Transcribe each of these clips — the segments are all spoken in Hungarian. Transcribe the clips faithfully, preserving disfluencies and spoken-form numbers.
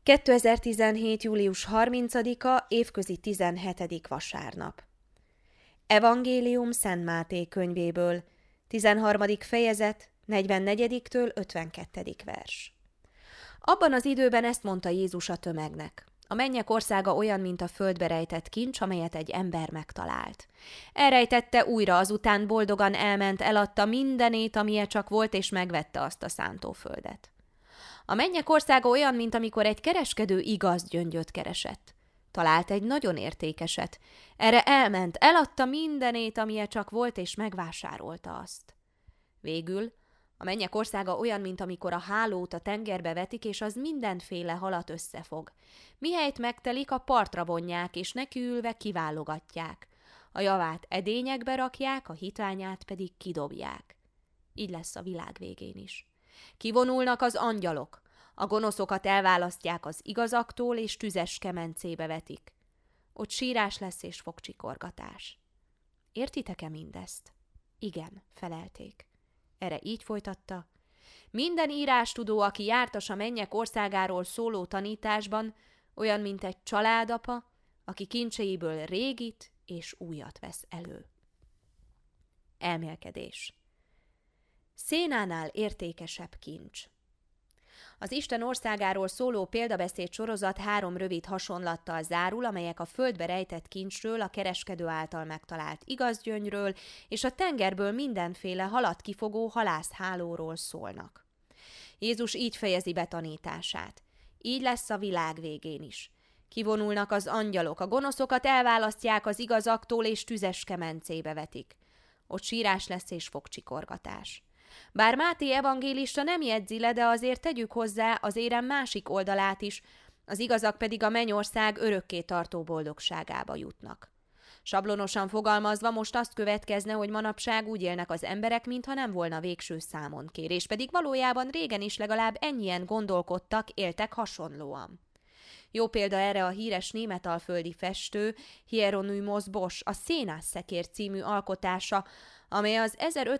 kétezer-tizenhét. július harmincadika, évközi tizenhetedik vasárnap. Evangélium Szent Máté könyvéből, tizenharmadik fejezet, negyvennegyedik-től ötvenkettedik vers. Abban az időben ezt mondta Jézus a tömegnek: a mennyek országa olyan, mint a földbe rejtett kincs, amelyet egy ember megtalált. Elrejtette újra, azután boldogan elment, eladta mindenét, amilyen csak volt, és megvette azt a szántóföldet. A mennyek országa olyan, mint amikor egy kereskedő igaz gyöngyöt keresett. Talált egy nagyon értékeset. Erre elment, eladta mindenét, amilyen csak volt, és megvásárolta azt. Végül a mennyek országa olyan, mint amikor a hálót a tengerbe vetik, és az mindenféle halat összefog. Mihelyt megtelik, a partra vonják, és nekiülve kiválogatják. A javát edényekbe rakják, a hitványát pedig kidobják. Így lesz a világ végén is. Kivonulnak az angyalok, a gonoszokat elválasztják az igazaktól, és tüzes kemencébe vetik. Ott sírás lesz és fogcsikorgatás. Értitek-e mindezt? Igen, felelték. Erre így folytatta: minden írástudó, aki jártas a mennyek országáról szóló tanításban, olyan, mint egy családapa, aki kincseiből régit és újat vesz elő. Elmélkedés. Szénánál értékesebb kincs. Az Isten országáról szóló példabeszéd sorozat három rövid hasonlattal zárul, amelyek a földbe rejtett kincsről, a kereskedő által megtalált igazgyöngyről és a tengerből mindenféle halat kifogó halászhálóról szólnak. Jézus így fejezi be tanítását: így lesz a világ végén is. Kivonulnak az angyalok, a gonoszokat elválasztják az igazaktól, és tüzes kemencébe vetik. Ott sírás lesz és fogcsikorgatás. Bár Máté evangélista nem jegyzi le, de azért tegyük hozzá az érem másik oldalát is, az igazak pedig a mennyország örökké tartó boldogságába jutnak. Sablonosan fogalmazva most azt következne, hogy manapság úgy élnek az emberek, mintha nem volna végső számonkérés, pedig valójában régen is legalább ennyien gondolkodtak, éltek hasonlóan. Jó példa erre a híres németalföldi festő Hieronymus Bosch a Szénás-szekér című alkotása, amely az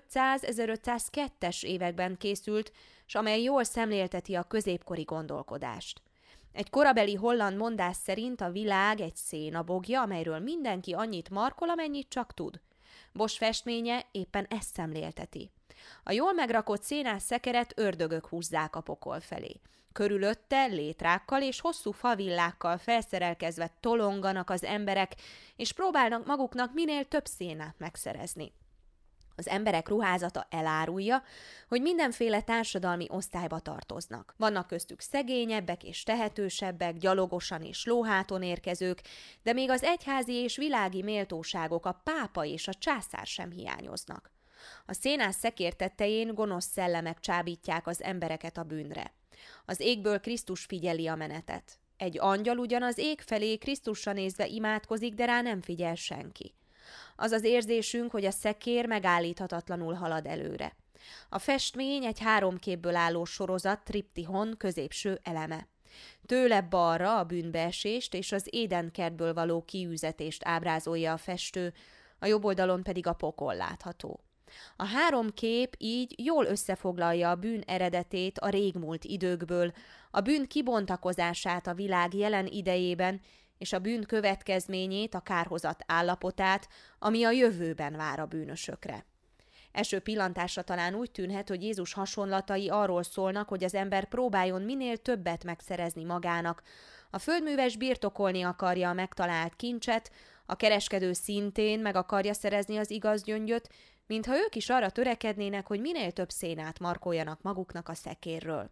ezerötszáz-ezerötszázkettes években készült, s amely jól szemlélteti a középkori gondolkodást. Egy korabeli holland mondás szerint a világ egy szénabogja, amelyről mindenki annyit markol, amennyit csak tud. Bosch festménye éppen ezt szemlélteti. A jól megrakott szénás szekeret ördögök húzzák a pokol felé. Körülötte létrákkal és hosszú favillákkal felszerelkezve tolonganak az emberek, és próbálnak maguknak minél több szénát megszerezni. Az emberek ruházata elárulja, hogy mindenféle társadalmi osztályba tartoznak. Vannak köztük szegényebbek és tehetősebbek, gyalogosan és lóháton érkezők, de még az egyházi és világi méltóságok, a pápa és a császár sem hiányoznak. A szénás szekér tettején gonosz szellemek csábítják az embereket a bűnre. Az égből Krisztus figyeli a menetet. Egy angyal ugyan az ég felé Krisztusra nézve imádkozik, de rá nem figyel senki. Az az érzésünk, hogy a szekér megállíthatatlanul halad előre. A festmény egy három képből álló sorozat, triptihon középső eleme. Tőle balra a bűnbeesést és az Édenkertből való kiűzetést ábrázolja a festő, a jobb oldalon pedig a pokol látható. A három kép így jól összefoglalja a bűn eredetét a régmúlt időkből, a bűn kibontakozását a világ jelen idejében, és a bűn következményét, a kárhozat állapotát, ami a jövőben vár a bűnösökre. Első pillantásra talán úgy tűnhet, hogy Jézus hasonlatai arról szólnak, hogy az ember próbáljon minél többet megszerezni magának. A földműves birtokolni akarja a megtalált kincset, a kereskedő szintén meg akarja szerezni az igaz gyöngyöt, mintha ők is arra törekednének, hogy minél több szénát markoljanak maguknak a szekérről.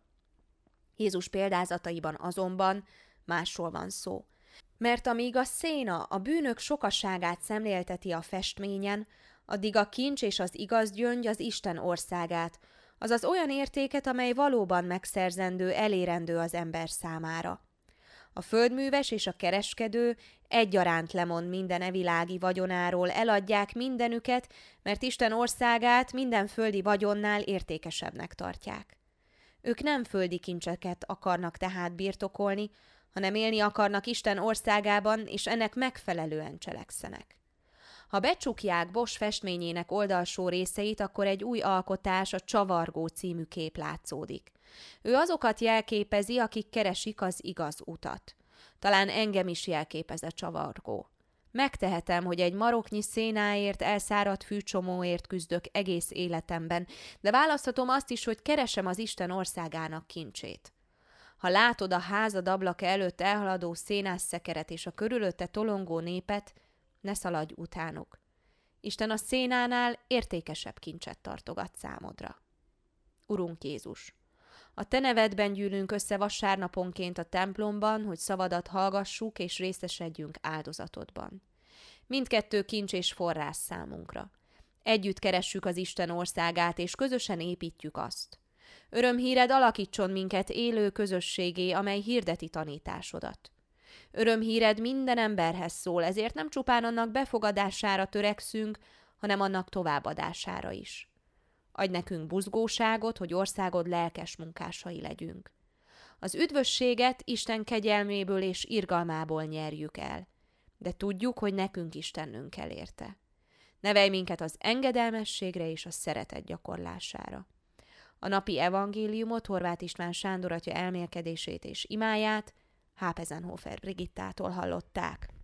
Jézus példázataiban azonban másról van szó. Mert amíg a széna a bűnök sokaságát szemlélteti a festményen, addig a kincs és az igaz gyöngy az Isten országát, azaz olyan értéket, amely valóban megszerzendő, elérendő az ember számára. A földműves és a kereskedő egyaránt lemond minden evilági vagyonáról, eladják mindenüket, mert Isten országát minden földi vagyonnál értékesebbnek tartják. Ők nem földi kincseket akarnak tehát birtokolni, hanem élni akarnak Isten országában, és ennek megfelelően cselekszenek. Ha becsukják Bosch festményének oldalsó részeit, akkor egy új alkotás, a Csavargó című kép látszódik. Ő azokat jelképezi, akik keresik az igaz utat. Talán engem is jelképez a csavargó. Megtehetem, hogy egy maroknyi szénáért, elszáradt fűcsomóért küzdök egész életemben, de választhatom azt is, hogy keresem az Isten országának kincsét. Ha látod a házad ablaka előtt elhaladó szénás szekeret és a körülötte tolongó népet, ne szaladj utánuk. Isten a szénánál értékesebb kincset tartogat számodra. Urunk Jézus! A te nevedben gyűlünk össze vasárnaponként a templomban, hogy szavadat hallgassuk és részesedjünk áldozatodban. Mindkettő kincs és forrás számunkra. Együtt keressük az Isten országát, és közösen építjük azt. Örömhíred alakítson minket élő közösségé, amely hirdeti tanításodat. Örömhíred minden emberhez szól, ezért nem csupán annak befogadására törekszünk, hanem annak továbbadására is. Adj nekünk buzgóságot, hogy országod lelkes munkásai legyünk. Az üdvösséget Isten kegyelméből és irgalmából nyerjük el, de tudjuk, hogy nekünk is tennünk kell érte. Nevelj minket az engedelmességre és a szeretet gyakorlására. A napi evangéliumot, Horváth István Sándor atya elmélkedését és imáját Hápezenhofer Brigittától hallották.